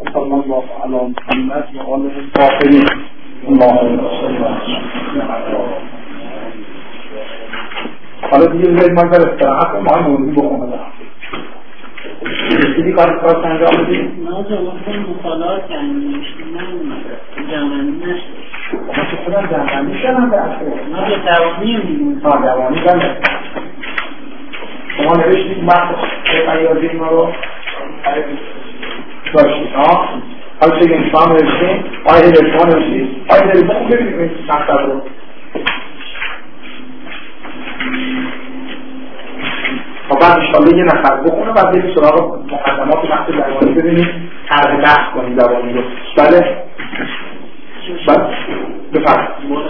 صلی الله علی محمد و آله الطاهرین. اللهم صل علی. حالا دیگه بذارید من در استراحت ما موضوع بخونم. چیزی کار انجام بدید؟ ما جوابم مطالعات کردیم نه جمعنی نشد. ما که خودم جمعنی شدم به اصلا ما به دوانی میگیم. دوانی بله. شما نوشتید مقصد قیادی ما رو داشتید حالا چه این شما نوشتید آیه در شما نوشتید آیه در شما ببینید این مقصد رو و بعد انشاءالله یه نفر بخونه و بریم سراغ مقدمات مقصد دوانی ببینید طرح بحث کنید دوانی رو. بله بفرد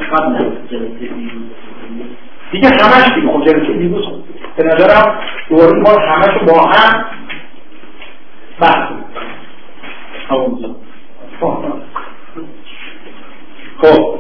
دیگه همش دیگه خب جلسه دیگه به نظرم دوباره ما همش رو با هم بحث کنیم. خب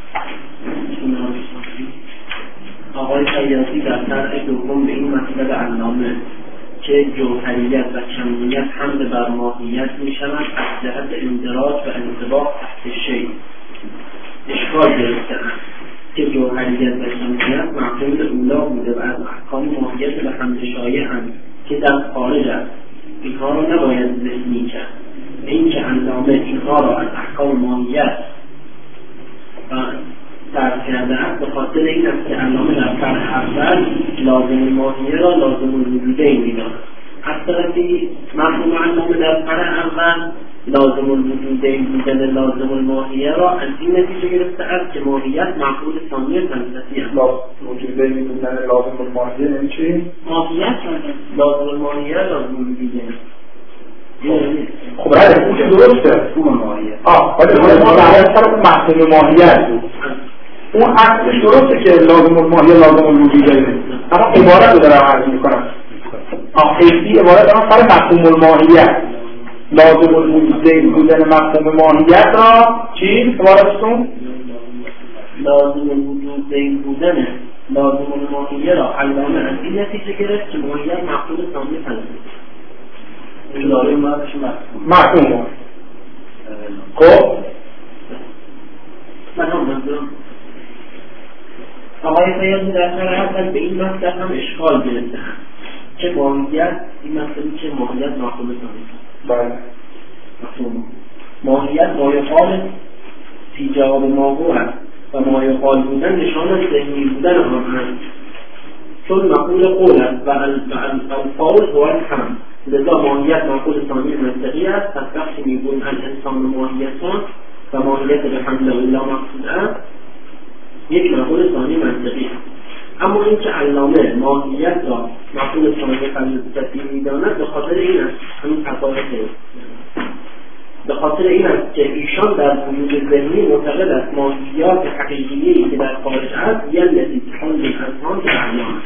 آقای خیاطی در طرح دوم به این مطلب علامه که جوهریت و کمیت حمل بر ماهیت می شود از جهت اندراج و انطباق تحت شیء اشکال گرفته است که جوهریت و کمیت مفهوم اولا بوده و از احکام ماهیت به حمل شایع‌اند که در خارج است. اینها را نباید ذهنی کرد. اینکه علامه اینها را از احکام ماهیت درک کرده است به خاطر این است که علامه در طرح اول لازم ماهیه را لازم الوجودین می‌داند. از طرفی مفهوم علامه در طرح اول لازم الوجودین بودن لازم الماهیه را از این نتیجه گرفته است که ماهیت مفعول ثانی فلسفی است. الوجودین بودن لازم الماهیه یعنی چی؟ ماهیت لازم الماهیه لازم الوجودین. خب بله اون که درسته اون ماهیت ولی ما در سر اون مفهوم ماهیت اون اصلش درسته که لازم الماهیه لازم الوجودین اما عبارت رو دارم عرض میکنم خیلی عبارت دارم سر مفهوم الماهیت لازم الوجودین بودن مفهوم ماهیت را چی؟ عبارتتون؟ لازم الوجودین بودن لازم الماهیه را علامه از این نتیجه گرفت که ماهیت مفعول ثانی فلسفی داره مفهوم خب منظورم آقای خیاطی در طرح اول به این مطلب هم اشکال گرفته که ماهیت این مطلبی که ماهیت مفعول ثانی بله ماهیت مایقال فی جواب موضوع است و مایقال بودن نشان از ذهنی بودن آن است چون مفعول قول است و الفاعل هو الحمل لذا ماهیت مفعول ثانی منطقی است. پس وقتی میگوییم الانسان ماهیتان و ماهیت به حمل الا مقصود است یک مفعول ثانی منطقی است. اما اینکه علامه ماهیت را مفعول ثانی فلسفی می‌داند به خاطر این است همین تفاوت به خاطر این است که ایشان در وجود ذهنی معتقد است ماهیات حقیقیه‌ای که در خارج است یعنی حال الاذهان به اعیان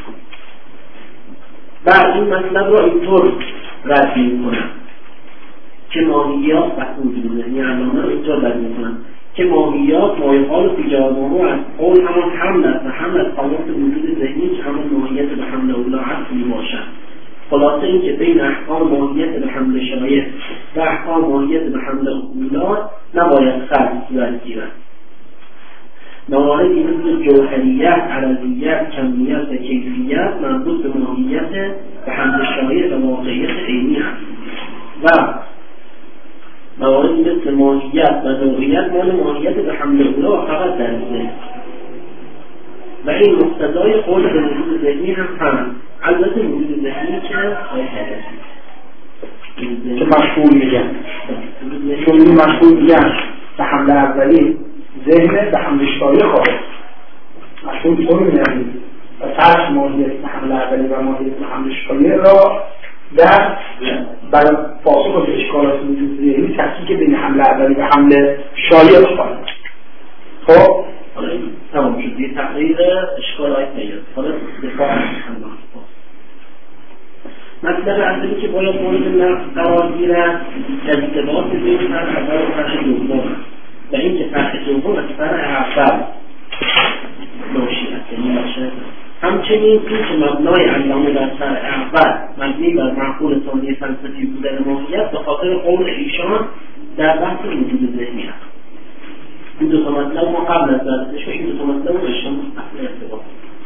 و این مطلب را اینطور رد می‌کنند که ماهیات وجود ذهنی علامه را اینطور رد می‌کنند که ماهیات مایقال فی جواب موضوع است. قول همان حمل است و حمل از قامت وجود ذهنی که همان ماهیت به حمل اولا است میباشد. خلاصه این که بین احکام ماهیت به حمل شایع و احکام ماهیت به حمل اولا نباید خلط صورت گیرد. مواردی مثل جوهریت، عرضیت، کمیت و کیفیت مربوط به ماهیت به حمل شایع و واقعیت عینی است و مواردی مثل ماهیت و نوعیت مال ماهیت به حمل اولا فقط در ذهن و این مقتضای قول به وجود ذهنی هم هست. البته وجود ذهنی که مشهور میگن چون این مشهور میگن به حمل اولی ذهن به حمل شایع خواهد مشهور طور میگن و فرش ماهیت به حمل اولی و ماهیت به حمل شایع را در برای پاسخ به اشکالات وجود ذهنی تفکیک بین حمل اولی و حمل شایع خواهد. خب تمام شد دیگه تقریر اشکالات نیاد. حالا دفاع مطلب اصلی که باید مورد نقص قرار گیرد ارتباط بین فرع اول و فرع دوم است و اینکه فرع دوم از فرع اول ناشی است یعنی ناشی همچنین این که مبنای علامه در فرع اول مبنی بر معقول ثانی فلسفی بودن ماهیت به خاطر قول ایشان در بحث وجود ذهنی هست. این دو تا مطلب ما قبل از درسش این دو تا مطلب رو رشته اصل ارتباط.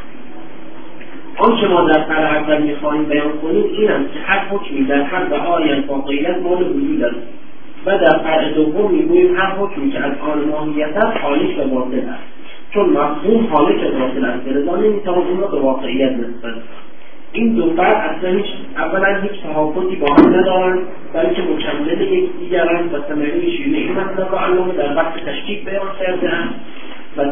آنچه ما در سر اول می‌خواهیم بیان کنیم این است که هر حکمی در هر بهایت واقعیت مال وجود است و در فرع دوم می‌گوییم هر حکمی که از آن ماهیت است حالیک و باطل است، چون مفهوم حالیک و باطل است لذا نمی‌توان اون را به واقعیت نسبت. این دو فرد اصلا اولا هیچ تفاوتی با هم ندارند بلکه مکمل یکدیگرند و ثمره شیرین این مطلب را علامه در بحث تشکیک بیان کرده‌اند. و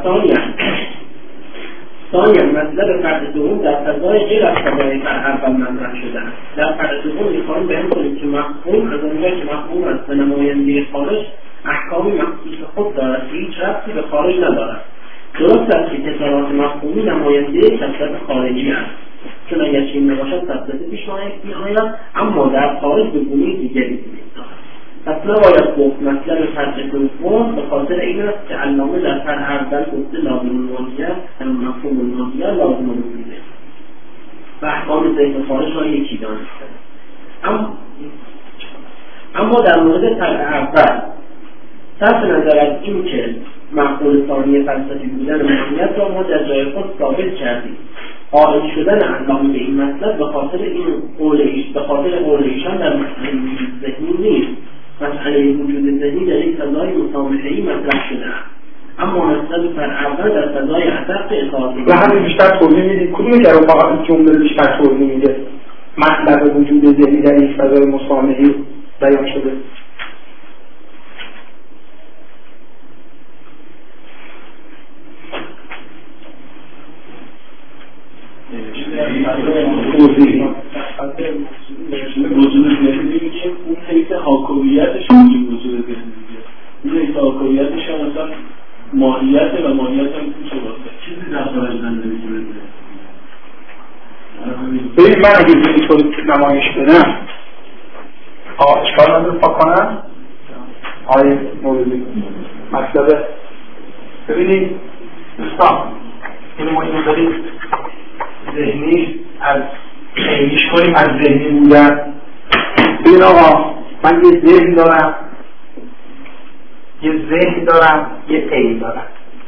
ثانیاً مطلب فرد دوم در فضای غیر از فضای فرد اول مطرح شده است. در فرد دوم می‌خواهیم بیان کنیم که مفهوم از آنجایی که مفهوم است به نماینده خارج احکامی مخصوص خود دارد که هیچ ربطی به خارج ندارد. درست است که کسرات مفهومی نماینده کسرت خارجی است، چون اگر چین نباشد تفصیل پیش می‌آید، اما در خارج به گونه دیگری می‌دارد. پس نباید گفت مطلب فرد دوم به خاطر این است که علامه در فرد اول گفته لازم الماهیت مفهوم الماهیت لازم الوجوده و احکام ذهن خارج را یکی دانسته. اما در مورد فرد اول صرف نظر از این که مفهوم ثانی فلسفی بودن ماهیت را ما در جای خود ثابت کردیم، قائل شدن علامه به این مطلب به خاطر قول ایشان در مسئله وجود ذهنی نیست. مسئله وجود ذهنی در یک فضای مسامحه‌ای مطرح شده است، اما مطلب اول در فضای ادق اطاعتی و همین بیشتر توضیح میدید. کدومی که رو فقط جمله بیشتر توضیح میده؟ مطلب وجود ذهنی در یک فضای مسامحه‌ای بیان شده. وجود ذهنی که اون حیث حاکمیتش وجود ذهنی اون حیث حاکمیتش هم مثلا ماهیت و ماهیت هم میشه باشه چیزی در خارج نمی‌تونه. ببین من اگه اینطور نمایش بدم اشکال نداره پاک کنم آیه موردی مطلب. ببینید دوستان این ما اینو داریم ذهنی از خیلیش کنیم از ذهنی بودن. ببین آقا من یه ذهن دارم یه عین دارم،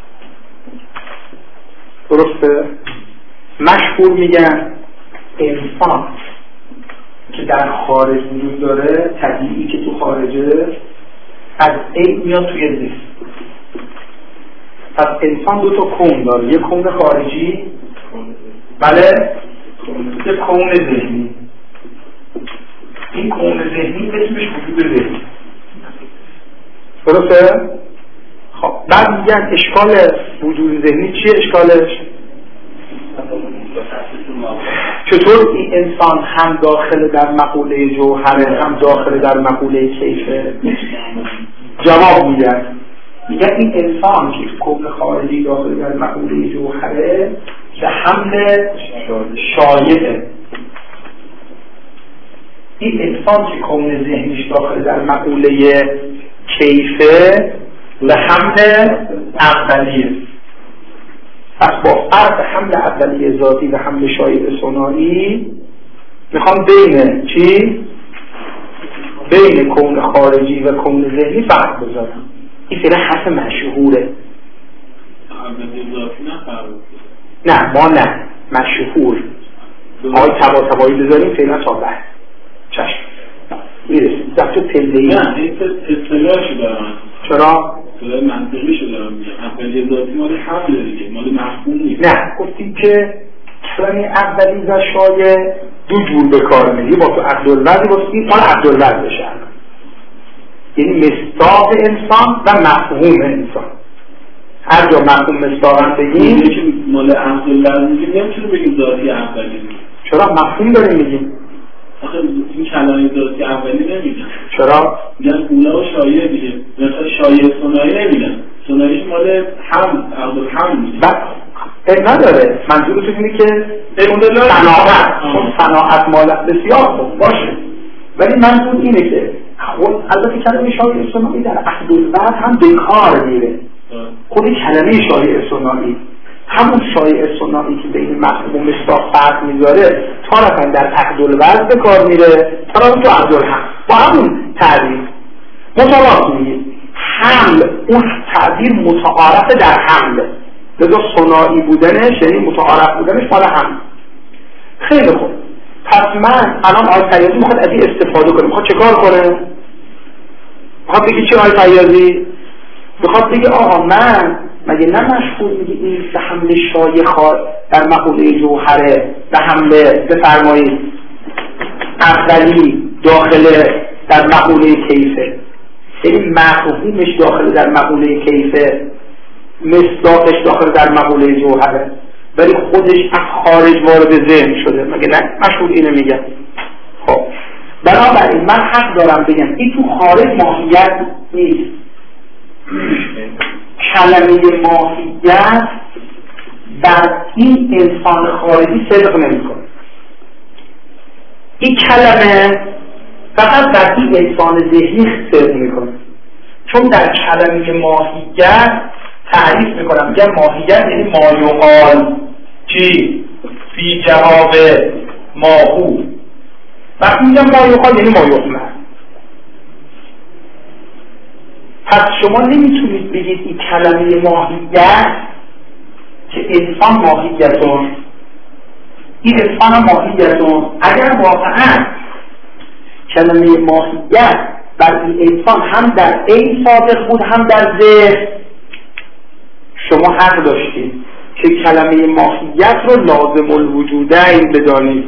درسته؟ مشهور میگن انسان که در خارج وجود داره طبیعی که تو خارجه از عین میاد توی ذهن. پس انسان دو تا کون داره، یه کون خارجی بله یه کون ذهنی. این کون ذهنی اسمش وجود ذهنی، درسته؟ خب بعد میگن اشکال وجود ذهنی چیه؟ اشکالش چطور این انسان هم داخل در مقوله جوهره هم داخل در مقوله کیفه؟ جواب میگن این انسان که کون خارجی داخل در مقوله جوهره به حمل شایعه، این انسان که کون ذهنیش داخل در مقوله کیفه به حمل اولیه. پس با فرق حمل اولیه ذاتی و حمل شایعه ثنایی میخوام بین چی؟ بین کون خارجی و کون ذهنی فرق بذارم. این فعلا حرف مشهوره. نه ما نه مشهور آقای تبایی بذاریم فعلا تا بعد چشم میرسیم دفتر پلهی. نه این اصطلاحشو دارم. چرا؟ اصطلاح منطقیشو دارم میگم. اولیه ذاتی مال حمله دیگه، مال مفهوم نیست. نه گفتیم که اصلا اولی و شایعه دو جور به کار میری، با تو عبدالوزی واسه این مال عبدالوز بشه، یعنی مصداق انسان و مفهوم انسان. هر جا مفهوم مصداقم بگیم که مال عبدالوز میگیم نمیتونه بگیم ذاتی اولی. چرا؟ مفهوم داریم میگیم. آخه این کلمه ذاتی اولی نمیگن. چرا؟ میگن اولا و شایعه دیگه. مثلا شایعه ثنایی نمیگن. ثناییش مال حمل عبدالحمل میگه. نداره. منظورتون اینه که صناعت، چون صناعت مال بسیار خوب باشه، ولی منظور اینه که البته کلمه شایعه ثنایی در عهدالوعد هم به کار میره. خود کلمه شایعه ثنایی همون شایعه ثنایی که بین مفهوم و مصداق فرق میذاره تارتاً در عهدالوعد به کار میره، تارتاً تو عهدالحق با همون تعریف متواضع میگه. تعبیر متعارف در حمله، لذا ثنایی بودنش یعنی متعارف بودنش مال حمل. خیلی خوب، پس من الان آقای فیاضی میخواد از این استفاده کنه. میخواد چه کار کنه؟ میخواد بگی چه آقای فیاضی؟ میخواد بگی آقا من مگه نه مشهور میگه این به حمله شایخ در مقوله جوهره، به حمله بفرمایید اولی داخله در مقوله کیفه، یعنی مفهومش داخل در مقوله کیفه، مصداقش داخل در مقوله جوهره، ولی خودش از خارج وارد ذهن شده. مگه نه مشهور اینو میگه؟ خب بنابراین من حق دارم بگم این تو خارج ماهیت نیست. کلمه ماهیت در این انسان خارجی صدق نمی‌کنه. این کلمه فقط در این انسان ذهنی صدق میکنه، چون در کلمه ماهیت تعریف میکنم، میگم ماهیت یعنی ما یقال چی فی جواب ماهو. وقتی میگم ما یقال یعنی ما یقال. پس شما نمیتونید بگید این کلمه ماهیت که انسان ماهیتون، این انسان ماهیتون، اگر واقعا کلمه ماهیت بر این انسان هم در عین صادق بود هم در ذهن، شما حق داشتید که کلمه ماهیت رو لازم الوجودین بدانید.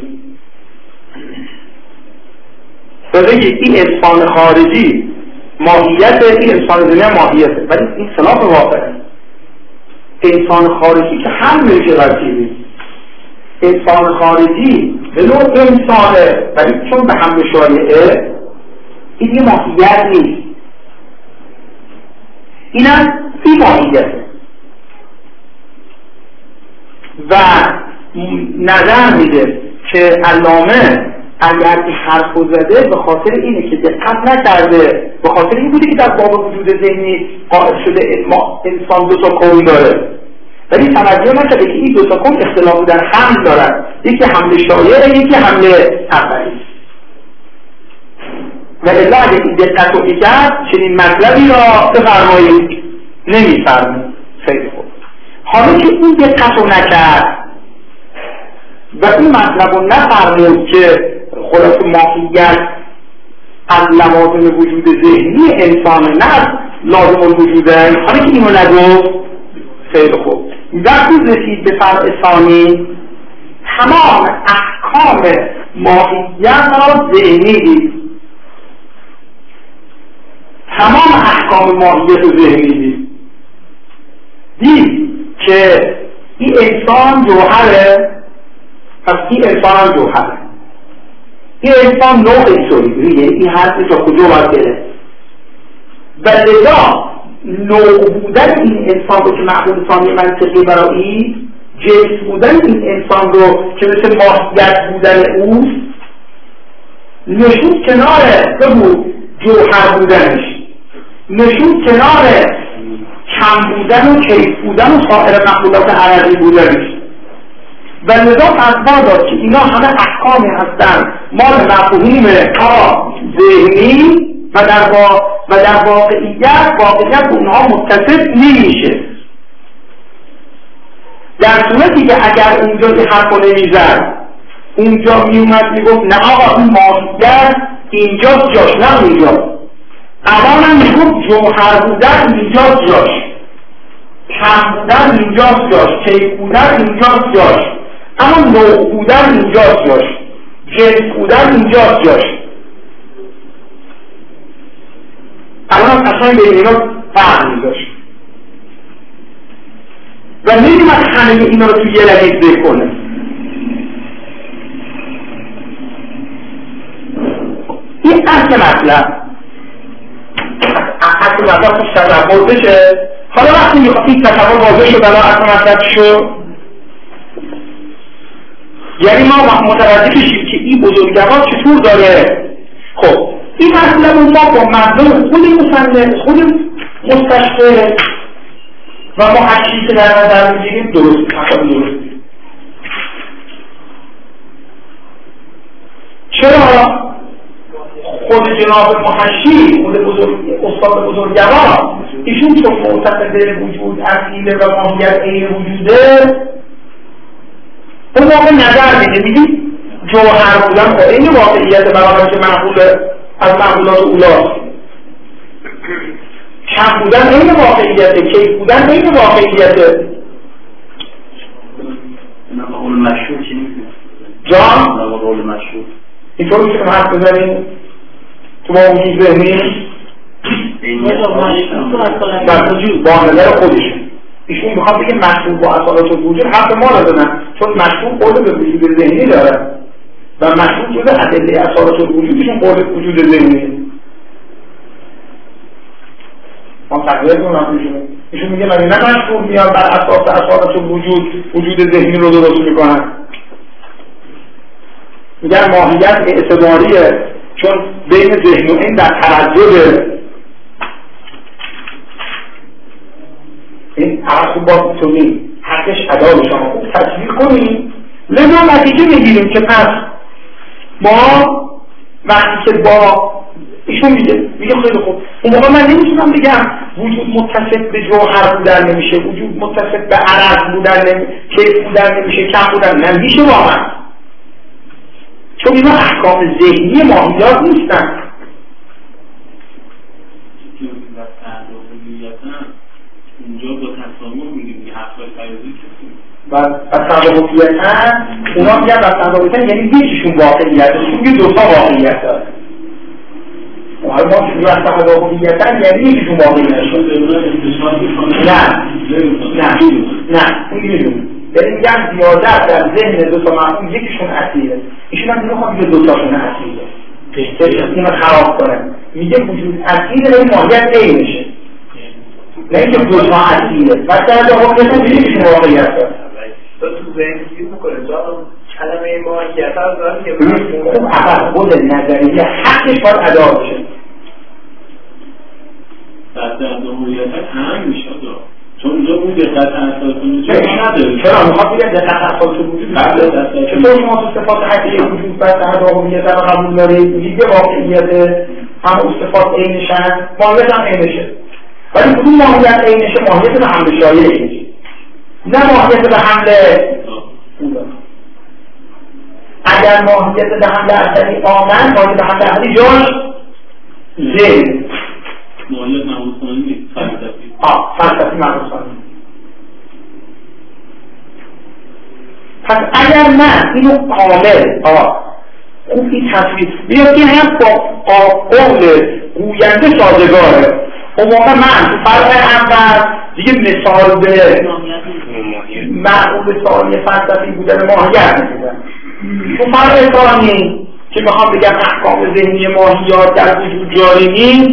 بگید این انسان خارجی ماهیت، این انسان ذهنی ماهیته، ولی این خلاف واقعه. انسان خارجی که هم میشه رسیدی، انسان خارجی به نوع انسانه، ولی چون به هم شایعه این یه ماهیت نیست، اینم بی ماهیته. و نظر میده که علامه اگر این حرف رو زده به خاطر اینه که دقت نکرده، به خاطر این بوده که در باب وجود ذهنی قائل شده انسان دو تا کون داره، ولی توجه نکرده که این دو تا کون اختلاف در حمل دارن، یکی حمل شایعه یکی حمل اولی. و الا اگه این دقت رو میکرد چنین مطلبی را بفرمایید نمیفرمید. خیلی خوب، حالا که این دقت رو نکرد و این مطلب رو نفرمود که خلاص ماهیت از لوازم وجود ذهنی انسان نه لازم الوجوده، حالا که اینو نگفت خیلی خوب، وقتی رسید به فرع ثانی تمام احکام ماهیت را ذهنی دید، تمام احکام ماهیت رو ذهنی دید که این انسان جوهره، پس این انسان هم جوهره، این انسان نوع اینطوری، این حرف تا کجا باید بره. و لذا نوع بودن این انسان رو که معلوم ثانی منطقی برای جنس بودن این انسان رو که مثل ماهیت بودن اوست نشون کنار بگو جوهر بودنش، نشون کنار کم بودن و کیف بودن و سایر مخلوقات عرضی بودنش. و لذا فتوا داد که اینا همه احکامی هستن مال مفهوم تا ذهنی و در واقعیت به اونها متصف نمیشه. در صورتی که اگر اونجا که حرف رو نمیزد، اونجا میومد میگفت نه آقا این ماهیت اینجاست جاش، نه اونجا. اما من میگفت جوهر بودن اینجاست جاش، کم بودن اینجاست جاش، کیف بودن اینجاست جاش، اما نوع بودن اینجاست جاش، جنس بودن اینجاست جاش. الان اصلا به اینا فرق می‌داشت و نمی‌دونم همه اینا رو توی یه لحظه ذکر کنه. این اصل مطلب خوش تصور بشه. حالا وقتی میخواد این تصور واضح شد الان اصل مطلب شد، یعنی ما متوجه کشیم که این بزرگوار چطور داره. خب این مطلب ما با مردم خود مصنف، خود مستشفه و محشی که در نظر میگیریم درست چرا خود جناب محشی، خود استاد بزرگوار ایشون چون معتقد وجود اصیله و ماهیت عین وجوده، اون موقع نظر میده، میگی جوهر بودن خب این واقعیت برای که معقول از معقولات اولاست، کم بودن این واقعیته، کیف بودن این واقعیته. قول مشهور چی نیست؟ جان؟ قول مشهور اینطور میتونم حرف بزنیم تو با وجود ذهنی با نظر خودشون. ایشون میخواد بگه مشهور با اصالات وجود حرف ما رو دادن، چون مشهور قول به وجود ذهنی داره و مشهور جزء ادله اصالات وجودشون قول وجود ذهنی. ما تقریبا کنم ایشون میگه من نه مشهور میاد بر اساس اصالات وجود ذهنی رو درست میکنن، میگن ماهیت اعتباریه چون بین ذهن و این در تردده. این عرض با توی حقش ادا به شما خوب تصویر کنیم، لذا نتیجه میگیریم که پس ما وقتی که با ایشون میگه خیلی خوب اون موقع من نمیتونم بگم وجود متصف به جوهر بودن نمیشه، وجود متصف به عرض بودن کیف بودن نمیشه، کم بودن نمیشه واقعا، چون اینا احکام ذهنی ماهیات نیستن. اونجا با تسامح میگیم که حقای فیضی کسی و تسامحیتاً اونا میگن و تسامحیتاً یعنی یکیشون واقعیت هست، چون دوتا واقعیت هست. حالا ما شروع از تسامحیتاً یعنی یکیشون واقعیت هست. نه اون میدونیم یعنی میگن زیادت در ذهن دوتا مفهوم یکیشون اصیله، ایشون هم میخواد میگه دوتاشون اصیله، اون خراب کنه، میگه وجود اصیله ولی ماهیت عینشه، نه اینکه دوتا اصیله و در واقعیت یکیشون واقعیت هست. تو ذهن چیز میکنه جا کلمه ماهیت هست دارم که خوب اول خود نظریه حقش باید ادا بشه. در هویت هم میشه چون اونجا بود دقت اساس وجود نداره. چرا میخواد بگه دقت اساس وجود نداره؟ چطور شما تو صفات حقیقی وجود بعد در هویت رو قبول دارید؟ میگید یه واقعیت هم صفات عینشن، ماهیت هم عینشه، ولی کدوم ماهیت عینشه؟ ماهیت به حمل شایعه، نه ماهیت به حمل. اگر ماهیت به حمل اصلی آمن، ماهیت به حمل اصلی جاش ذهن ماهیت محبوسانی نیست، فلسفی فلسفی محبوسانی. پس اگر من اینو کامل خوب این تصویر بیاد که هم با قول گوینده سازگاره، اون موقع من تو فرق اول دیگه مثال به معقول ثانی فلسفی بودن ماهیت نمیدن. تو فرق ثانی که میخوام بگم احکام ذهنی ماهیات در وجود جاری نیست،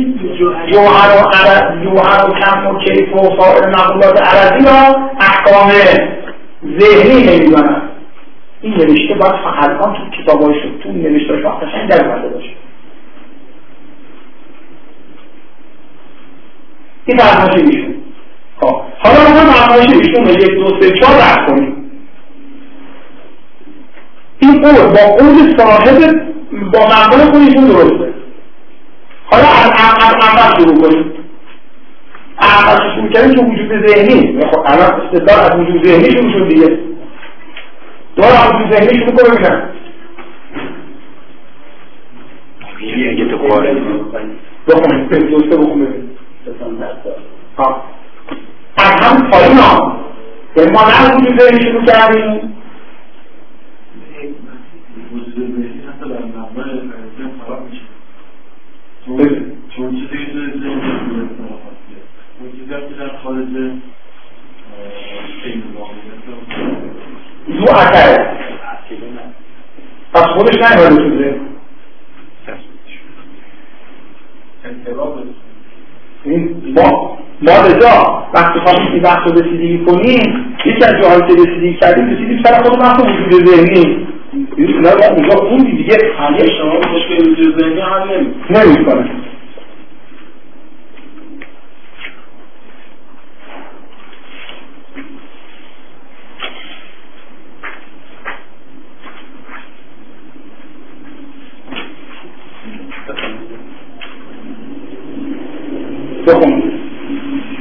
جوهر و کم و کیف و سایر معقولات عرضی را احکام ذهنی نمیدونن. این نوشته باید الان تو کتابای شد تو نوشته شد قشنگ در اومده باشه. این فرمایش ایشون. حالا ما فرمایش ایشون رو 1 2 3 4 رد کنیم. این قول با قول صاحب با مقبول خودشون درسته. حالا از اول شروع کنیم. اول شروع کنیم چون وجود ذهنی، الان استدلال از وجود ذهنی شروع شد دیگه. دوباره از وجود ذهنی شروع کنیم ببینم. اگه تو کاره بخونیم دوسته بخون ببینیم. از هم پایین ها یعنی ما نه وجود ذهنی شروع کردیم. وجود ذهنی حتی در مقبل فرزن خراب میشه چون چیزی که ذهنی موجودیت که در خارج این زو اثره پس خودش نمیده تو ذهن ما رضا وقتی خواهیم این بحث رو رسیدگی کنیم یکی از جاهایی که رسیدیم سر خود بحث وجود ذهنی اونجا خوندی دیگه همه شما مشکل وجود ذهنی حل نمی‌کنه. بخون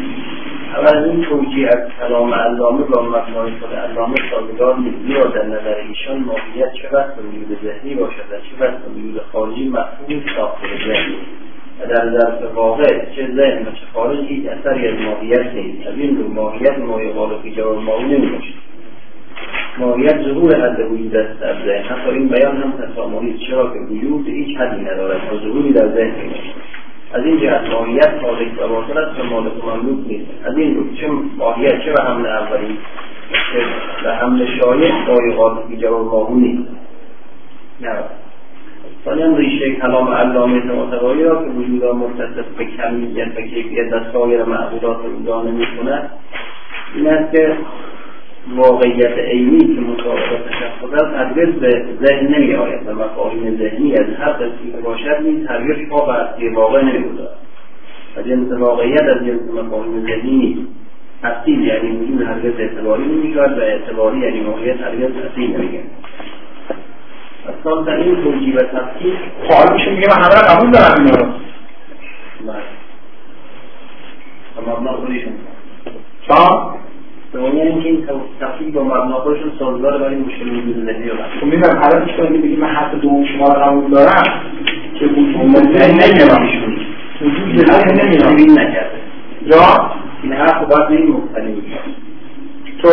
فقط این توجیه از کلام علامه با مبنای خود علامه سازگار نیست، زیرا در نظر ایشان ماهیت چه وقت وجود ذهنی باشد و چه وقت وجود خارجی مفهوم ساخته ذهنی و در ظرف واقع چه ذهن و چه خارج هیچ اثری از ماهیت نیست. از این رو ماهیت مایه غالب جواب ماهی نمیباشد. ماهیت ظهور حد وجود است در ذهن. حتی این بیان هم تسامحی، چرا که وجود هیچ حدی ندارد و ظهوری در ذهن نمیباشد. از این جهت ماهیت خالق و باطل است و مالک و مملوک نیست. از این رو چه ماهیت چه به حمل اولی چه به حمل شایع مایه غالب جواب ماهی نیست. ثانیاً ریشه کلام علامه متوایی را که وجود را متصف به کمیت و کیفیت از سایر معبودات رو نمی‌کند این است که واقعیت عینی که مطابق تشخص است هرگز به ذهن نمی‌آید و مفاهیم ذهنی از هر قسمی که باشد نیز هرگز پا بر اصلی واقع نمی‌گذارد و جنس واقعیت از جنس مفاهیم ذهنی نیست. اصیل یعنی وجود هرگز اعتباری نمی‌شود و اعتباری یعنی واقعیت هرگز اصیل نمی‌گردد. اصلا در این توجیه و تفکیک حالا میشه میگه من همه را قبول دارم اینا رو. بله. مبنا خودشون تا؟ دومی اینکه این تفکیک با مبنا خودشون سازگار برای مشکل وجود ذهنی رو خب میدونم حالا میشه بگیم من حرف دوم شما را قبول دارم که وجود ذهنی نمیرم وجود ذهنی نمیرم این نکرده یا؟ این حرف باید به این مختلف تو؟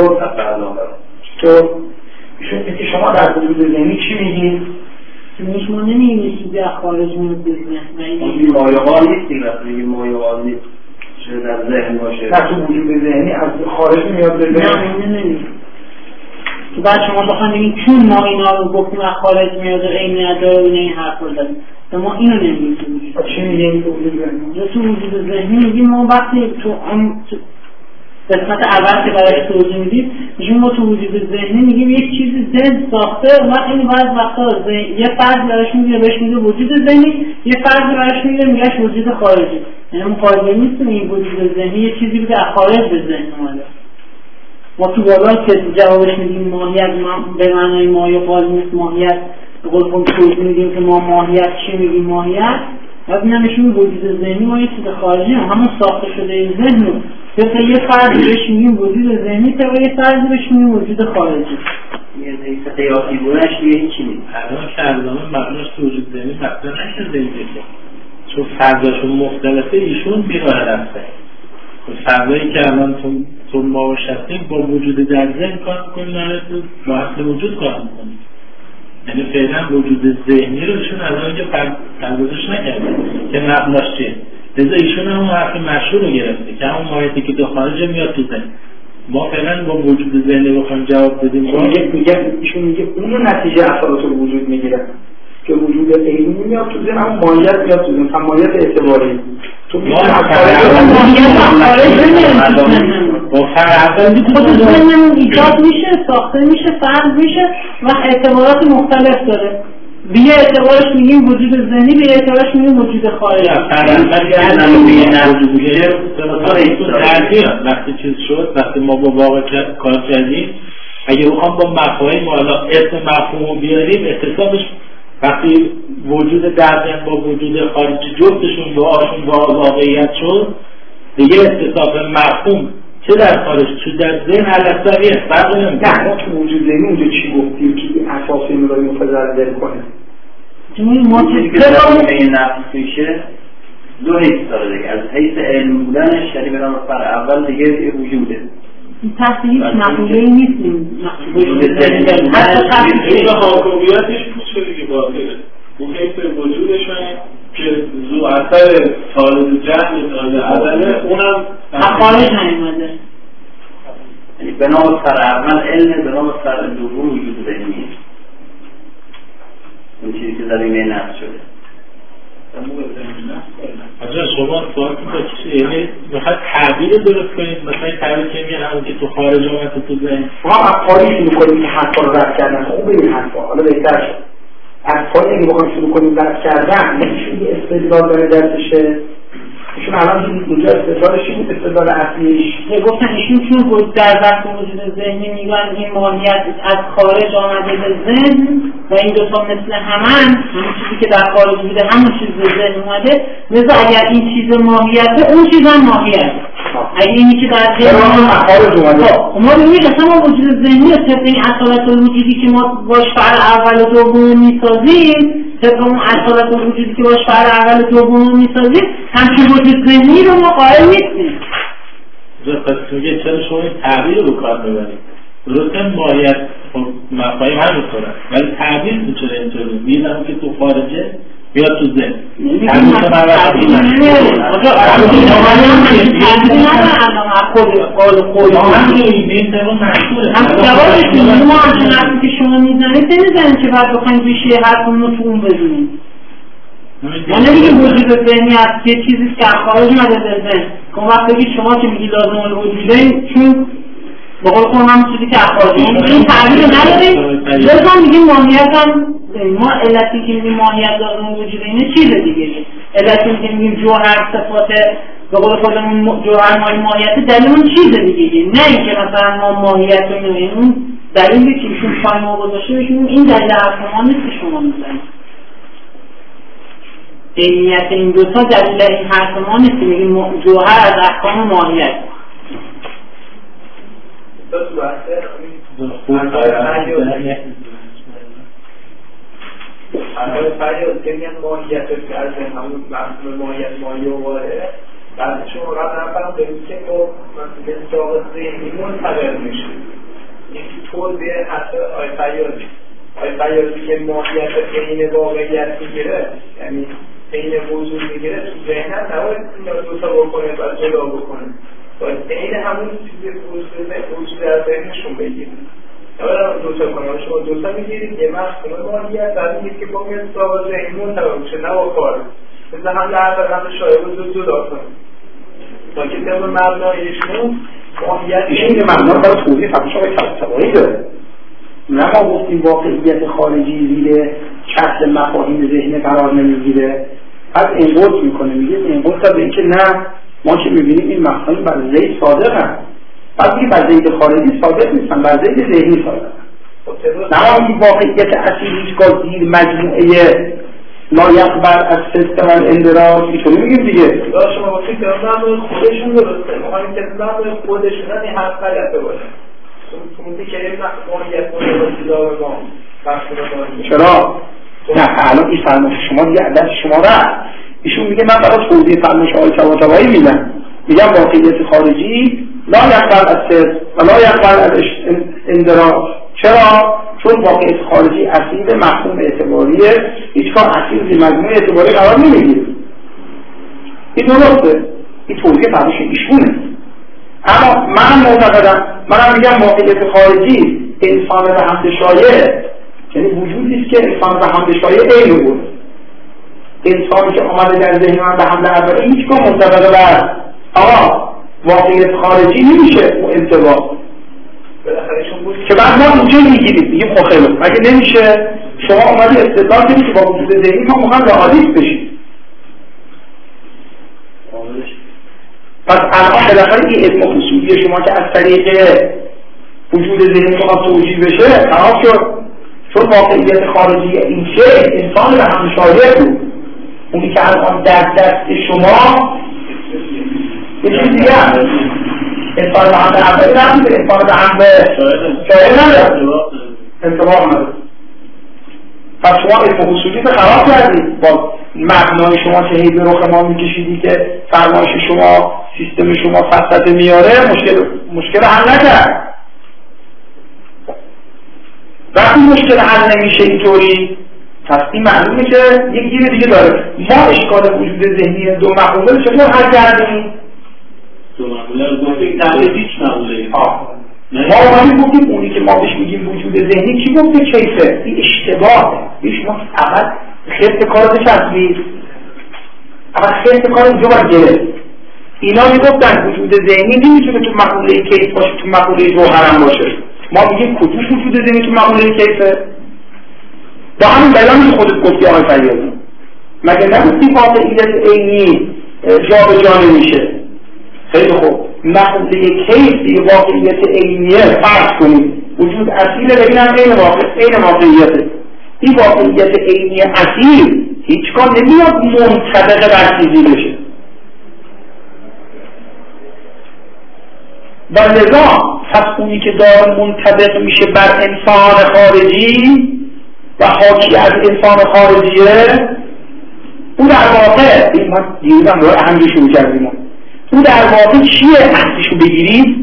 تو؟ که شما در وجود ذهنی چی میگید؟ شما نمیگید چیزی از خارج میاد به ذهن این مایه‌ها نیست دیگه وقتی این مایه‌ها نیست چه در ذهن باشه نه تو وجود ذهنی از خارج میاد به ذهن نه نمیگید تو بعد شما بخواهید بگید چون ما اینا رو گفتیم از خارج میاد و عین نداره و این حرف رو داریم و ما اینو نمیگیم چی میگیم تو وجود ذهنی؟ تو وجود ذهنی میگیم ما وقتی تو قسمت اول که برای توضیح میدید میگیم ما تو وجود ذهنی میگیم یک چیزی ذهن ساخته و این بعض وقتا یه فرض براش میگه بهش میگه وجود ذهنی یه فرض براش میگه میگهش وجود خارجی یعنی مقایسه نیست این وجود ذهنی یه چیزی بوده از خارج به ذهن اومده ما تو بالا که جوابش میدیم ماهیت به معنای مایه قال نیست ماهیت به قول خود توضیح میدیم که ما ماهیت چی میگیم ماهیت بعد نمیشون وجود ذهنی ما یه چیز خارجی همون ساخته شده این ذهن رو تا یه فرض بهش میگیم وجود ذهنی تا یه فرض بهش میگیم وجود خارجی یه دیگه قیاسی بودنش یه هیچی نیست الان که علامه مبناش تو وجود ذهنی مبنا نشده دیگه چون فرضاشون مختلفه ایشون بیراه رفته فرضایی که الان تو ما شستیم با وجود در ذهن کار میکنیم نه با اصل وجود کار میکنیم یعنی فعلا وجود ذهنی رو ایشون الان اینجا پردازش نکرده که مبناش چیه لذا ایشون هم حرف مشهور رو گرفته که همون ماهیتی که تو خارج میاد تو ذهن ما فعلا با وجود ذهنی بخوایم جواب بدیم ایشون میگه اون نتیجه اثرات رو وجود میگیره که وجود عینی میاد تو ذهن همون ماهیت میاد تو ذهن ماهیت اعتباری تو میگه با فرعی خود ذهنمون ایجاد میشه ساخته میشه فرض میشه و اعتبارات مختلف داره به یه اعتبارش میگیم وجود ذهنی به یه اعتبارش میگیم وجود خارجی وقتی چیز شد وقتی ما با واقع کار کردیم اگه بخوام با مفاهیم حالا اسم مفهوم رو بیاریم اتصابش وقتی وجود در ذهن با وجود خارجی جفتشون دعاشون با واقعیت شد دیگه اتصاب مفهوم چه در خارج چه در ذهن علصبیه فرق نمیکنه. نه ما تو وجود ذهنی اونجا چی گفتیم که اساس این رو متضرر کنه ما چیزی که در این نفس میشه دو حیث داره دیگه از حیث علم بودنش یعنی برام فرق اول دیگه وجوده تحت هیچ مقوله نیستیم وجود ذهنی حتی حاکمیتش میشه دیگه باطله اون حیث وجودشون که زو اثر طالب جهل طالب عدله اونم خارج نیومده یعنی به نام سر اول علم به نام سر دوم وجود ذهنی اون چیزی که زمینه نفس شده اجازه شما سوال که یعنی میخواد تعبیر درست کنید مثلا تعبیر که میگن همون که تو خارج آمد تو ذهن ما از خارج میکنیم که حرفا رو رد کردن خوبه این حرفا حالا بهتر شد از خارج اگه بخوایم شروع کنیم رد کردن نمیشون یه استدلال داره درسشه ایشون الان اینجا استدلالش بود استدلال اصلیش گفتن ایشون چون در وقت وجود ذهنی میگن این ماهیت از خارج آمده به ذهن و این دوتا مثل همون چیزی که در خارج بوده همون چیز به ذهن اومده لذا اگر این چیز ماهیته اون چیز هم ماهیت اگه اینی که در ما ببینید اصلا ما وجود ذهنی طبق این اصالت الوجودی که ما باش فرع اول و دوم میسازیم، طبق اون اصالت الوجودی که باش فرع اول و دوم میسازیم، همچین وجود ذهنی رو ما قائل نیستیم. پس میگه چرا شما این تعبیر رو کار میبرید؟ درسته ماهیت مفاهیم همینطوره، ولی تعبیر تو چرا اینطوری میدونم که تو خارجه بیاد تو ذهن. که شما میزنید نمیزنید که بعد بخواید ریشه حرفمون رو تو اون بزنید. ما نمیگیم وجود ذهنی هست که چیزی که خارج اومده در ذهن. اون وقت بگید شما که میگید لازم الوجوده، چون به قول خودم هم چیزی که خارج اومده این تعبیر نداریم. لازم میگیم ماهیت هم ما علتی که میگیم ماهیت لازم الوجوده اینه چیز دیگه. علتی که میگیم جوهر صفات به قول خودمون جوهر ماهیت دلیل چیز دیگه، نه اینکه مثلا ما ماهیت رو میگیم اون دلیلی که ایشون پای ما گذاشته بشیم این دلیل حرف ما نیست که شما میزنید. عینیت این دوتا دلیل این حرف ما نیست که میگیم جوهر از احکام ماهیت. اول فریاد که میگن ماهیت که از همون مفهوم ماهیت ماهی و واره بعد شما قبل نفرم دارید که با مصداق ذهنی منتقل میشه. یکی توضیح حتی آی فریادی که ماهیت عین واقعیت میگیره، یعنی عین وجود میگیره، تو ذهن هم نباید دوتا بکنه باید جدا بکنه، باید عین همون چیزی وجود از ذهنشون بگیره. اولا دوتا کنم شما دوتا میگیرید یه مفهوم ماهیت بعد میگید که با مصداق ذهنی منتقل میشه، نه با کار مثل هم لحظه هم شایع و جدا کنیم تا که طبق مبنایشون ماهیت ایشون یه مبنا برای توضیح فقط شما فلسفه‌ای داره. نه ما گفتیم واقعیت خارجی زیر چتر مفاهیم ذهنی قرار نمیگیره، بعد انقاض میکنه، میگه انقاض تا به اینکه نه ما که میبینیم این مفاهیم بر ذهن صادق هست، بعد میگه بر ذهن خارجی صادق نیستن، بر ذهن ذهنی صادق هست. نه ما میگیم واقعیت اصلی هیچگاه زیر مجموعه لا یقبل از سیستم الاندراج اینطوری میگیم دیگه. شما وقتی که مبنای خودشون درسته، مقاییم که مبنای خودشون این حرف غلطه باشه. تو که این ماهیت ماهیت ما چرا؟ نه الان این فرمایش شما دیگه عدد شما رفت. ایشون میگه من برای توضیح فرمایش آقای طباطبایی میگم واقعیت خارجی لا یقبل از سیستم و لا یقبل از اندراج. چرا؟ چون واقعیت خارجی اصیل مفهوم اعتباریه، هیچگاه اصیل زیر مجموعه اعتباری قرار نمیگیره. این درسته، این توضیح فرمایش ایشونه. اما من معتقدم، منم میگم واقعیت خارجی انسان به حمد شایع، یعنی وجودی است که انسان به حمد شایع عین بود. انسانی که آمده در ذهن من به حمد اولی هیچگاه منطبق بر واقعیت خارجی نمیشه اون انطباق که بعد ما اینجا میگیریم میگیم خیلی مگه نمیشه شما آمدی استدلال کنید که با وجود ذهنی ما مهم رئالیست بشید. پس الان بالاخره این علم خصوصی شما که از طریق وجود ذهنی شما توجیه بشه خراب شد، چون واقعیت خارجی این شیء انسان به هم شایع بود. اونی که الان در دست شما یه چیز دیگه هست، انسان به هم به اولی نمیده، انسان به هم به شایع نداره، انتباه نداره. پس شما علم خصوصی به خراب کردید با مبنای شما که هی به رخ ما میکشیدی که فرمایش شما سیستم شما فلسفه میاره مشکل حل نکرد. وقتی مشکل حل نمیشه اینطوری پس این معلومه که یک گیر دیگه داره. ما اشکال وجود ذهنی دو مقوله رو چطور حل کردیم؟ دو مقوله رو گفتیم تحلیل هیچ مقوله ما اومدیم گفتیم اونی که ما بهش میگیم وجود ذهنی کی گفته کیفه؟ این اشتباه. این شما اول خیلی کار بچسبید، اول خیلی کار اینجا باید گرفت. اینا میگفتن وجود ذهنی نمیتونه تو مقوله کیف باشه، تو مقوله جوهر هم باشه. ما میگیم کدوم وجود ذهنی تو مقوله کیفه؟ با همین بیانی که خودت گفتی آقای فریادی، مگه نگفتی واقعیت عینی جا به جا نمیشه؟ خیلی خوب، مقوله کیفی واقعیت عینیه فرض کنید وجود اصیله، ببینم عین واقعیته. این واقعیت عینی اصیل هیچگاه نمیاد منطبق بر چیزی بشه. و لذا پس اونی که داره منطبق میشه بر انسان خارجی و حاکی از انسان خارجیه، او در واقع من دیروزم رو اهمی شروع کردیم، او در واقع چیه؟ اصلیشو بگیرید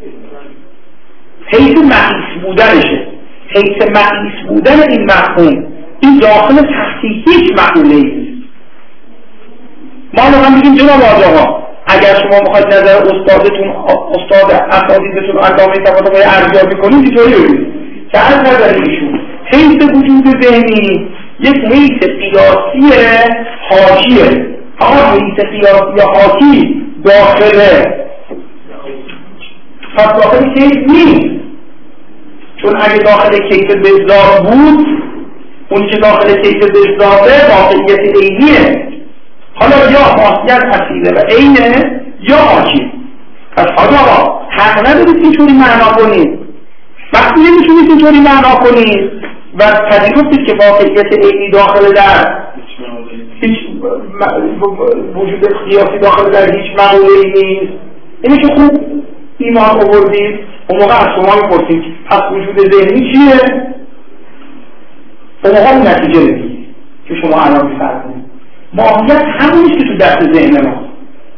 حیث مقیس بودنشه. حیث مقیس بودن این مفهوم این داخل تحت هیچ مقوله‌ای نیست. ما الان بگیم جناب آقا اگر شما میخواید نظر استادتون استاد اساتیدتون علامه طباطبایی ارزیابی کنید اینطوری ببینید که از نظر ایشون حیث وجود ذهنی یک حیث قیاسی حاکیه. حیث قیاسی حاکی داخله پس داخل کیف نیست، چون اگه داخل کیف بزداد بود اونی که داخل کیف بزداده واقعیت عینیه. حالا یا ماهیت اصیله و عینه یا حاکی. پس حالا حق ندارید اینطوری معنا کنید. وقتی نمیتونید اینطوری معنا کنید و پذیرفتید که واقعیت عینی داخل در هیچ وجود قیاسی داخل در هیچ مقوله‌ای نیست، اینه که خوب ایمان آوردید. اون موقع از شما میپرسید پس وجود ذهنی چیه؟ اون موقع اون نتیجه میگید که شما الان میفرمایید ماهیت همونیست که تو دست ذهن ما،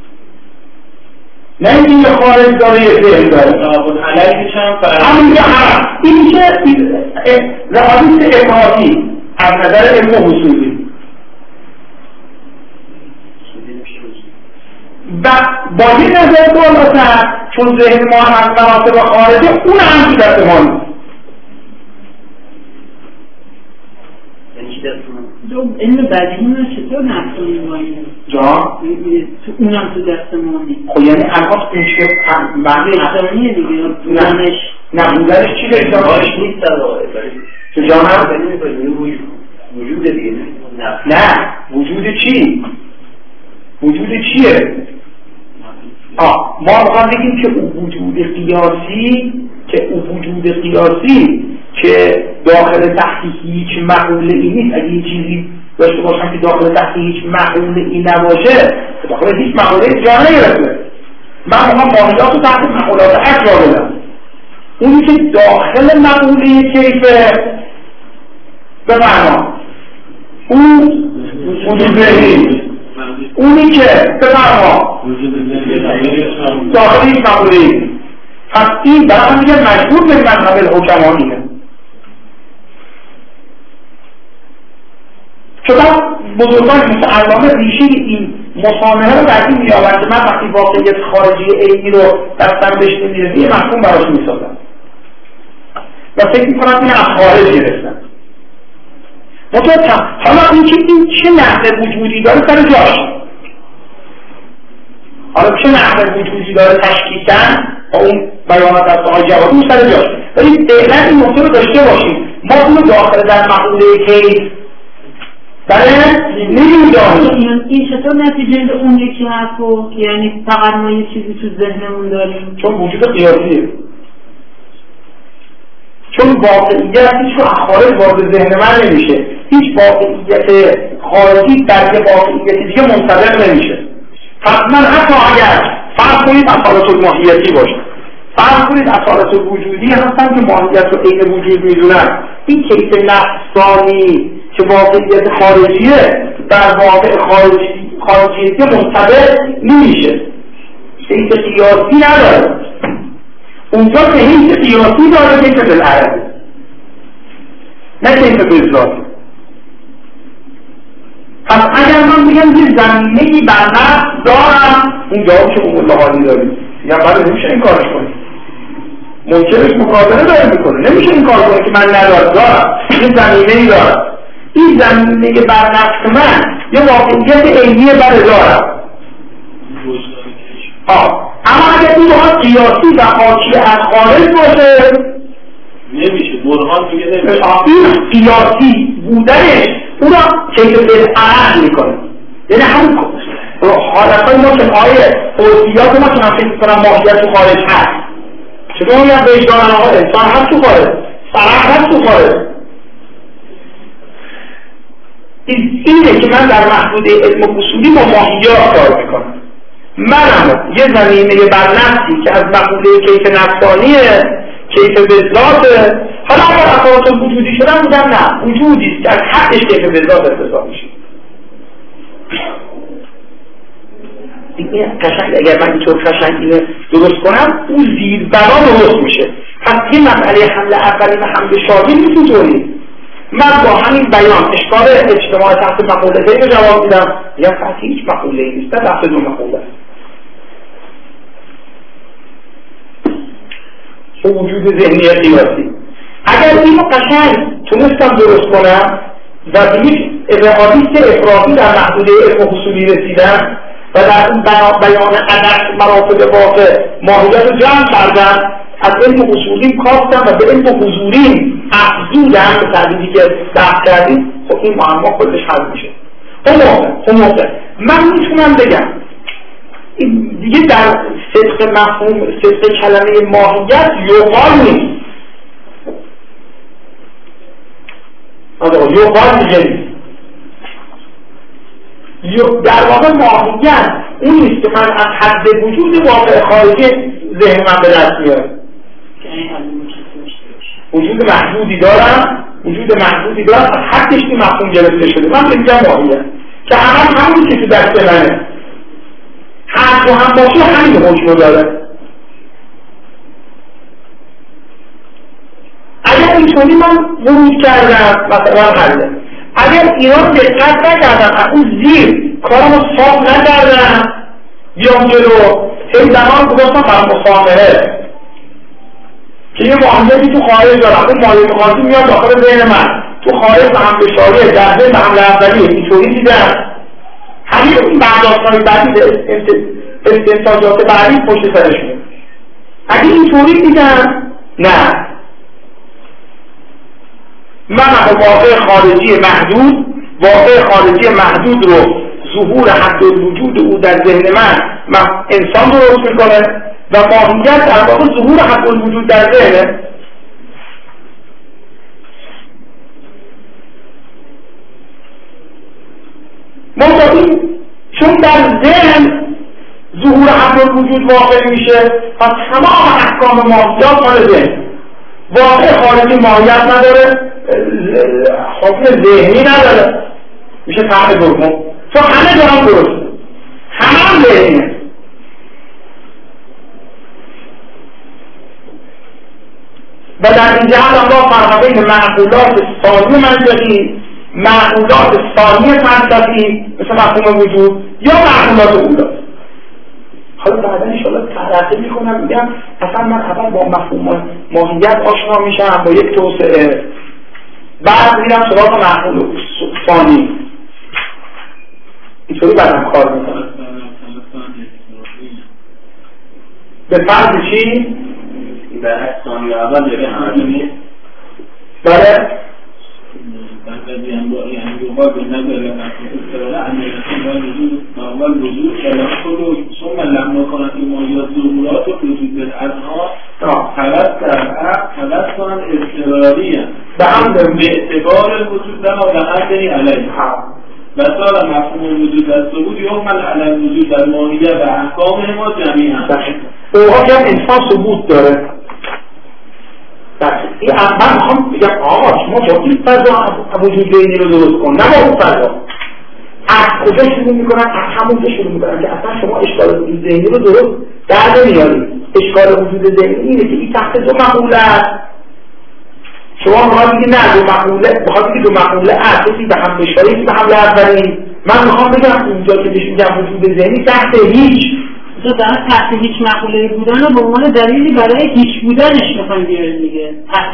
نه اینکه یه خارج داره یه ذهن داره. همون که این که رئالیست افراطی از نظر علم و حصولی و با این نظر بالاتر چون ذهن ما هم از مناسب خارجه اون هم تو دست ما نیست. علم بدیهی چطور نفسانی مایی؟ جا؟ اونم تو دست ما نیست. خب یعنی الان اون چه نفسانیه دیگه نبودنش چی به اجتماعش نیست در واقع تو جانم؟ وجود دیگه نه وجود چی؟ وجود چیه؟ ما میخوام بگیم که اون وجود قیاسی که داخل تحت هیچ مقوله ای نیست. اگه یه چیزی داشته باشم که داخل تحت هیچ مقوله ای نباشه داخل هیچ مقوله ای جا نگرفته. من میخوام ماهیات رو تحت مقولات اصلا بدم. اونی که داخل مقوله کیفه به معنا اون وجود ذهنی، اونی که به معنا داخل هیچ مقوله ای. پس این برای هم میگه مجبور به مذهب الحکمانیه. چون بزرگان مثل علامه ریشه این مصانعه رو در این میابند که من وقتی واقعیت خارجی عینی رو دستم بهش نمیرسه یه مفهوم براش میسازم و فکر میکنم این از خارج گرفتن. حالا این چه نحوه وجودی داره سر جاش، حالا چه نحوه وجودی داره تشکیلن با اون بیانات از آقای جوادی سر جاش، ولی فعلا این نکته رو داشته باشیم ما اون داخل در مقوله کیف بله نمیدانیم. این چطور نتیجه اون یکی هست و یعنی فقط ما یه چیزی تو ذهنمون داریم چون وجود قیاسیه، چون واقعیت هیچ خارج وارد ذهن من نمیشه، هیچ واقعیت خارجی در یه واقعیت دیگه منطبق نمیشه. پس من حتی اگر فرض کنید اصالت الماهیتی باشه، فرض کنید اصالت الوجودی هستن که ماهیت رو عین وجود میدونن، این کیف نفسانی که واقعیت خارجیه در واقع خارجیتی منطبق نمیشه، کیف قیاسی نداره. اونجا که هیچ قیاسی داره کیف بالعربی نه کیف بذاتی. پس اگر من بگم یه زمینه‌ای بر نفس دارم اون جواب که اون لحاظی داریم یا بعد نمیشه این کارش کنیم، منکرش مقابله داره میکنه، نمیشه این کار کنه که من دارم یه زمینه‌ای دارم، این زمینه بر نفس من یه واقعیت عینی بر دارم. اما اگر این واقع قیاسی و حاکی از خارج باشه نمیشه، برهان دیگه نمیشه. این قیاسی بودنش اون را کیف بالعقل میکنه، یعنی همون حالتهای ما که حوثیات ما که من فکر کنم ماهیت تو خارج هست، چطور میگم به اجدان آقا انسان هست تو خارج، فرق هست تو خارج. اینه که من در محدوده علم اصولی با ماهیات کار میکنم. منم یه زمینه بر نفسی که از مقوله کیف نفسانیه، کیف بذاته. حالا اگر افراد وجودی شدن بودن نه، وجودیست که از حقش کیف بذات اتصال میشه. این قشنگ اگر من اینطور قشنگ اینو درست کنم اون زیر بنا درست میشه. پس این مسئله حمله اولی و حمله شاهی نیست طوری. من با همین بیان اشکال اجتماع تحت مقولتین رو جواب میدم، یا قطعی هیچ مقوله‌ای نیست، تحت دو مقوله است. وجود ذهنی قیاسی. اگر اینو قشنگ تونستم درست کنم و به یک رئالیست افراطی در محدوده علم حصولی رسیدم و در اون بیان عدد مراتب واقع ماهیت رو جمع کردم، از علم اصولیم کاستم و به علم حضوریم افزودم به تعبیری که بحث کردیم، خب این معما خودش حل میشه. اون موقع من میتونم بگم دیگه در صدق مفهوم، صدق کلمه ماهیت یقال نیست. یقال دیگه نیست. در واقع ماهیت اون نیست که من از حد وجود واقع خارجی ذهن من به دست میارم. وجود محدودی دارم، از حدش این مفهوم گرفته شده. من میگم ماهیت که همون که تو دست منه، حد و هم باشه همین حکم داره. اگر اینطوری من ورود کردم مثلا حله، اگر ایران دقت نکردم از اون زیر کارمو صاف نکردم بیام جلو، این زمان گذاشتم بر مصامره که یه ماهیتی تو خارج دارم، اون ماهیت مخاطی میاد داخل ذهن من، تو خارج به هم بشاریه در ذهن به حمله اولیه اینطوری دیدم. همین این برداشت‌های بعدی استنتاجات بعدی پشت سرش میاد. اگه اینطوری دیدم نه، من واقع خارجی محدود رو ظهور حد الوجود او در ذهن من انسان درست میکنه و ماهیت در واقع ظهور حد الوجود در ذهنه. مطابقی چون در ذهن ظهور حد الوجود واقع میشه، پس تمام احکام ماهیت مال ذهن. واقع خارجی ماهیت نداره، حکم ذهنی نداره، میشه فهم دوم. چون همه جهان درسته، همه ذهنیه. و در این جهت هم را فرق بین معقولات ثانی منطقی، معقولات ثانی فلسفی مثل مفهوم وجود یا معقولات اولا. حالا بعدا انشاءالله ترقی میکنم، میگم اصلا من اول با مفهوم ماهیت آشنا میشم با یک توسعه، بعد میرم سراغ معقول ثانی. اینطوری بعدم کار میکنم. به فرض چی؟ به ثانی اول داره همه بله؟ یعنی یوها به نظر استراله اول وجود کلام خود ثم لما کنند ماهیات ظهورات و وجود بالعنها حدث کنند استرالی به اعتبار الوجود و بقدری علیه و سال مفهوم وجود از ثبوت یحمل علی الوجود در ماهیت و احکام ما جمیعا. اوها که انسان ثبوت داره. این من میخوام بگم آقا شما با این فضا وجود ذهنی رو درست کن، نه با اون فضا. از کجا شروع میکنن؟ از همونجا شروع میکنن که اصلا شما اشکال وجود ذهنی رو درست در نمیارید. اشکال وجود ذهنی اینه که این تحت دو مقوله است. شما میخواد بگید نه دو مقوله، میخواد بگید دو مقوله است، یکی به هم بشاره، یکی به حمله اولی. من میخوام بگم اونجا که بهش میگم وجود ذهنی تحت هیچ، تو در تحت هیچ مقوله بودن رو به عنوان دلیلی برای هیچ بودنش میخوایم بیاریم دیگه.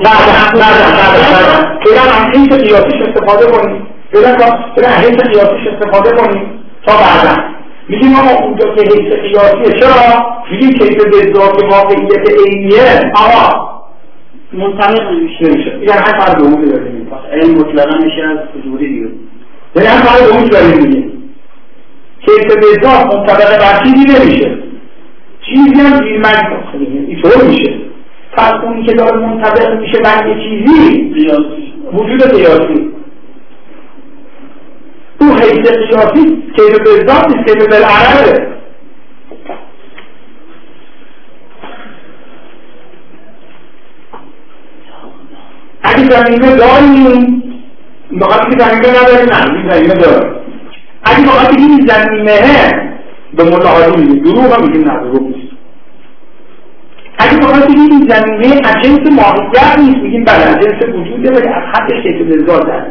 فعلا هم حیث قیاسیش استفاده کنیم، فعلا حیث قیاسیش استفاده کنیم تا بعدا میگیم ما اونجا که حیث قیاسیه. چرا؟ میگیم کیف بذات واقعیت عینیه آقا منطبق نمیشه. یعنی هر فرد دومی داریم، علم مطلقا میشه از حضوری دیگه. یعنی هر فرد دومی داریم میگیم کیف بذات منطبق بر چیزی نمیشه، چیزی هم زیر مجموع اینطور میشه. پس اونی که داره منطبق میشه بر یه چیزی وجود قیاسی، اون حیث قیاسی کیف بذات نیست، کیف بالعربه. این زمینه داریم بخاطر که زمینه نداریم نه این زمینه داریم اگه بخاطر این زمینه به ملاحظه میگیم دروغ هم میگیم نه دروغ نیست اگه بخاطر این زمینه از جنس ماهیت نیست میگیم بله از جنس وجوده ولی از حد شکل ذات در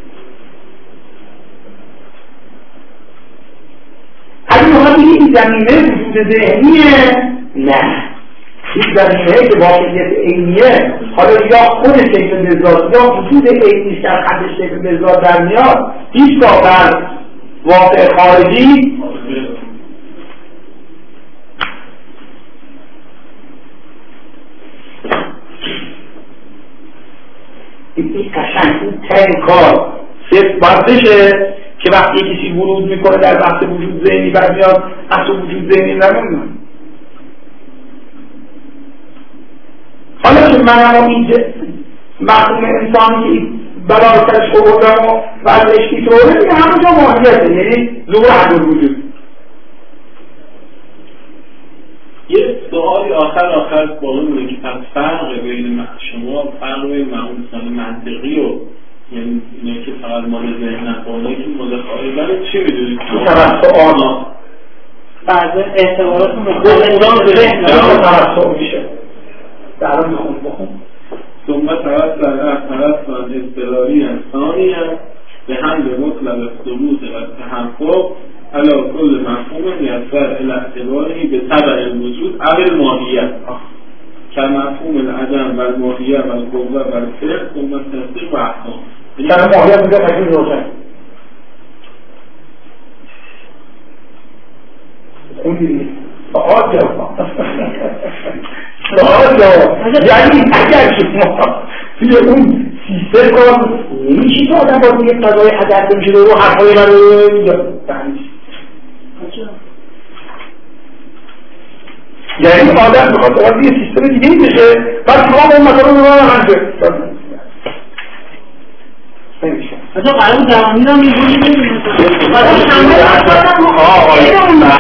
اگه بخاطر این زمینه وجود ذهنیه نه این زمینه که واقعیت عینیه حالا یا خود شکل ذات یا وجود عینیش در حد شکل ذات در میاد هیچگاه بر واقع خارجی این قشنگ این تین کار صرف باید بشه که وقتی کسی ورود میکنه در بحث وجود ذهنی برمیاد اصلا وجود ذهنی نمونه حالا که من این مفهوم انسانی که بلا سرش خوردم و از اشتی طوره دیگه همونجا ماهیته یعنی ظهور حضور وجود یه سوالی آخر بالا مونه که پس فرق بین شما فرق بین مفهوم منطقی و یعنی اینه که فقط مال ذهن نکنه که مال خواهی برای چی میدونید؟ توسط آنا بعد اعتبارات مختلف ذهن توسط میشه درم بخون ثم توسط اضطراری انسانی به هم به مطلب ثبوت و تحقق علا کل مفهوم میسر الاعتباری به طبع الوجود اول ماهیت که مفهوم العدم و الماهیت و القوه و الفرق ثم تصدیق و احکام که ماهیت میگه تکلیف روشن خوندی سوال یعنی اگر شما توی اون سیستم کار نمیشی که آدم باید یک قضای عدد نمیشه رو حرفای من رو یعنی آدم بخواد باید یه سیستم دیگه ای بشه بعد شما اون مثلا رو همشه نمیشه اصلا قرار زمانی را میبونی